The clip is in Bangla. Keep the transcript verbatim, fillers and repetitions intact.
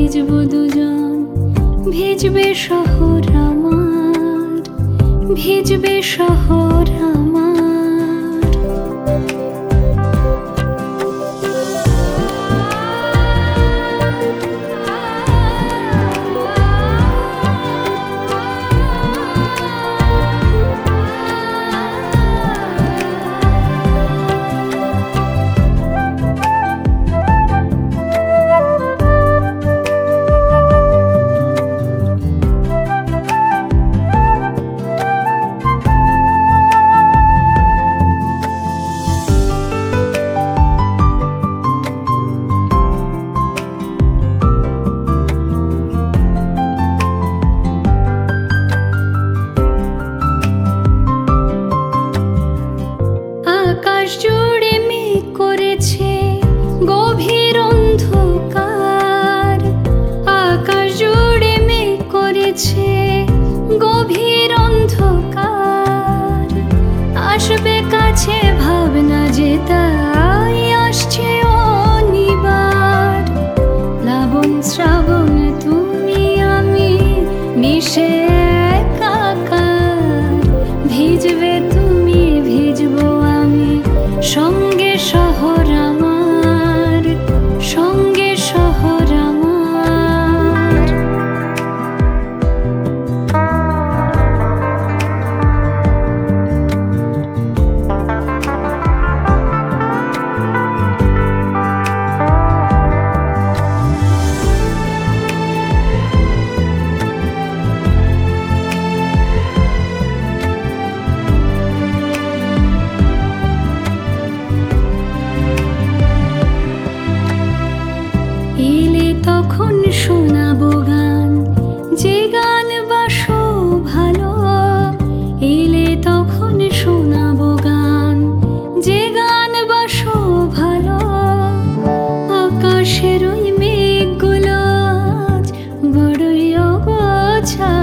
ভিজবো দুজন, ভিজবে শহর আমার, ভিজবে শহর আমার। আকাশ জুড়ে মেঘ করেছে গভীর অন্ধকার, আকাশ জুড়ে মেঘ করেছে গভীর অন্ধকার। আসবে কাছে ভাবনা যে তাই আসছে অনিবার। প্লাবন শ্রাবণ তুমি আমি মিশে একাকার, ভিজবে তুমি ভিজবো আমি, সঙ্গে শহর আমার, সঙ্গে শহর আমার। এলে তখন শোনাবো গান, যে গান বাসো ভালো। এলে তখন শোনাবো গান, যে গান বাসো ভালো। আকাশের ওই মেঘগুলো আজ বড়ই অগোছালো।